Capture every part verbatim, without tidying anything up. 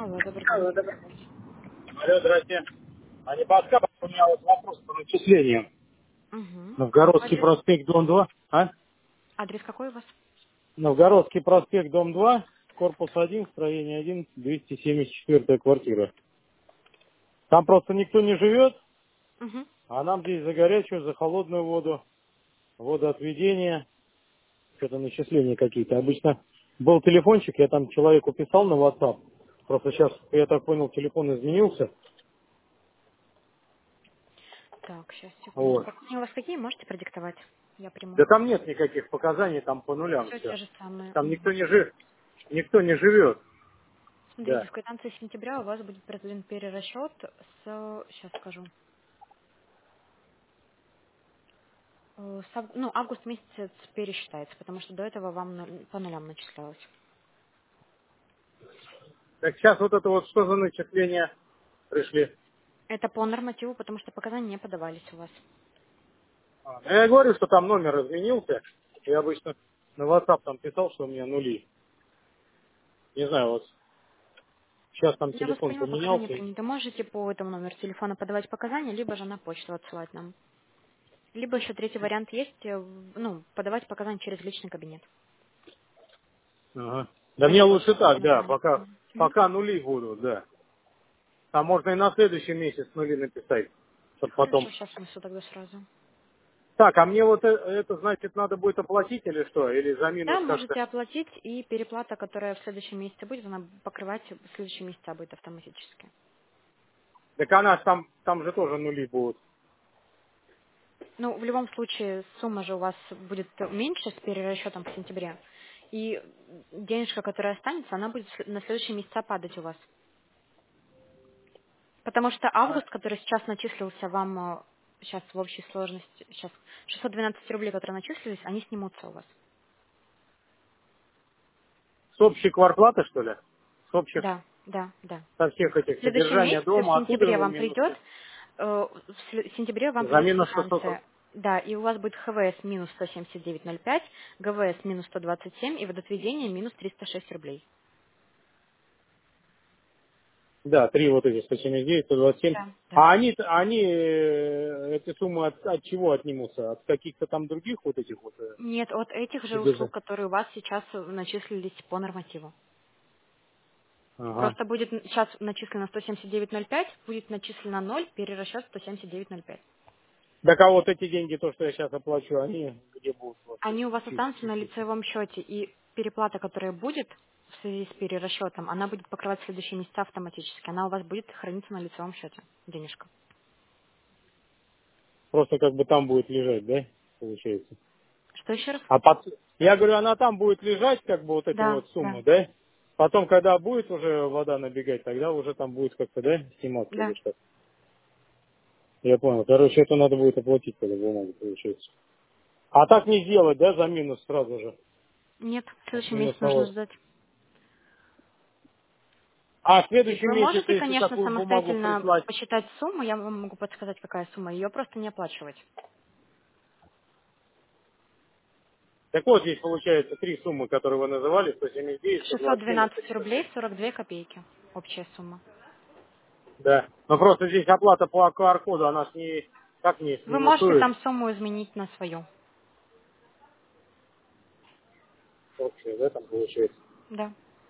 Алло, добрый день. Алло, здрасте. А не подскажете, у меня вот вопрос по начислению. Угу. Новгородский Адрес? проспект, дом два. А? Адрес какой у вас? Новгородский проспект, дом два, корпус один, строение один, двести семьдесят четвёртая квартира. Там просто никто не живет, Угу. а нам здесь за горячую, за холодную воду, водоотведение, что-то начисления какие-то. Обычно был телефончик, я там человеку писал на WhatsApp. Просто сейчас, я так понял, телефон изменился. Так, сейчас, секунду. Вот. Показания у вас какие? Можете продиктовать? Я приму. Да там нет никаких показаний, там по нулям Все те все. же самые. Там никто Угу. не жив, никто не живет. Смотрите, Да. в квитанции сентября у вас будет произведен перерасчет с... Сейчас скажу. Э, с ав- Ну, август месяц пересчитается, потому что до этого вам на- по нулям начислялось. Так сейчас вот это вот что за начисления пришли? Это по нормативу, потому что показания не подавались у вас. А, ну, я говорю, что там номер изменился. Я обычно на WhatsApp там писал, что у меня нули. Не знаю, вот сейчас там Я вас телефон поняла, показания поменялся. приняты. Можете по этому номеру телефона подавать показания, либо же на почту отсылать нам. Либо еще третий вариант есть, э, в- ну, подавать показания через личный кабинет. Ага. Да На мне e-почту лучше так, да, нажимаете. пока, Мгм. пока нули будут, да. Там можно и на следующий месяц нули написать, чтобы потом. Хорошо, сейчас внесу тогда сразу. Так, а мне вот э- это, значит, надо будет оплатить или что? Или за Да, минус как-то? можете оплатить, и переплата, которая в следующем месяце будет, она покрывать в следующем месяце будет автоматически. Так она ж там, там же тоже нули будут. Ну, в любом случае, сумма же у вас будет меньше с перерасчетом в сентябре. И денежка, которая останется, она будет на следующие месяца падать у вас. Потому что август, который сейчас начислился вам, э, сейчас в общей сложности, сейчас шестьсот двенадцать рублей, которые начислились, они снимутся у вас. С общей квартплаты, что ли? С общих, Да, да, да. со всех В этих следующем содержания месяце, в дома, оттуда сентябре его вам придет, минусы. э, в сле- в сентябре вам За придет минус шестьсот рублей. квитанция. Да, и у вас будет ХВС минус сто семьдесят девять ноль пять, ГВС минус сто двадцать семь и водоотведение минус триста шесть рублей. Да, три вот эти, сто семьдесят девять, сто двадцать семь. Да, да. А они, они, э, эти суммы от, от чего отнимутся? От каких-то там других вот этих вот э, Нет, от этих же услуг, платежей? которые у вас сейчас э, начислились по нормативу. Ага. Просто будет н- сейчас начислено сто семьдесят девять ноль пять, будет начислено ноль, перерасчет сто семьдесят девять ноль пять. Так а вот эти деньги, то, что я сейчас оплачу, они где будут вообще? Они у вас Чуть- останутся на чуть-чуть. лицевом счете, и переплата, которая будет в связи с перерасчетом, она будет покрывать следующие месяца автоматически. Она у вас будет храниться на лицевом счете, денежка. Просто как бы там будет лежать, да, получается? Что еще раз? А под... Я говорю, она там будет лежать, как бы вот эта Да, вот да, сумма, да? Потом, когда будет уже вода набегать, тогда уже там будет как-то, да, сниматься или да. что? Я понял. Короче, это надо будет оплатить, когда бумагу получается. А так не сделать, да, за минус сразу же? Нет, в А следующем месяце нужно минусовой. ждать. А в То есть следующем вы месяце, можете, если конечно, такую бумагу самостоятельно прислать, посчитать сумму, я вам могу подсказать, какая сумма, ее просто не оплачивать. так вот здесь получается три суммы, которые вы называли, сто семьдесят девять, сто шестьсот двадцать семь и двенадцать триста шесть. рублей сорок две копейки. Общая сумма. Да. Но просто здесь оплата по Q R-коду, она ж не, как не Вы можете минусует. там сумму изменить на свою. Общее, да, там получается. Да.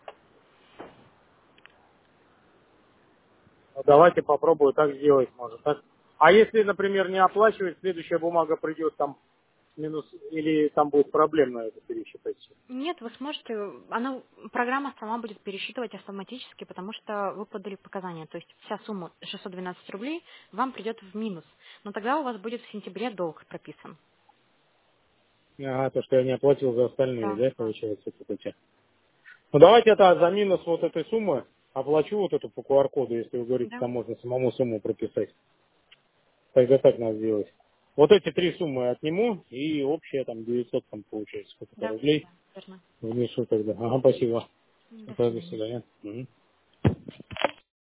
Ну, давайте попробую так сделать, может, так? А если, например, не оплачивать, следующая бумага придет там минус, или там будет проблемно это пересчитать? Нет, вы сможете, она, программа сама будет пересчитывать автоматически, потому что вы подали показания. То есть вся сумма шестьсот двенадцать рублей вам придет в минус. Но тогда у вас будет в сентябре долг прописан. Ага, то, что я не оплатил за остальные, Да, да, да. получается, вот эти. Ну, давайте это за минус вот этой суммы оплачу вот эту по Q R-коду, если вы говорите, Да, там можно самому сумму прописать. Тогда так надо сделать. Вот эти три суммы отниму, и общая там девятьсот там получается, сколько-то да, рублей да, верно. внесу тогда. Ага, спасибо. До До свидания. свидания. Мгм.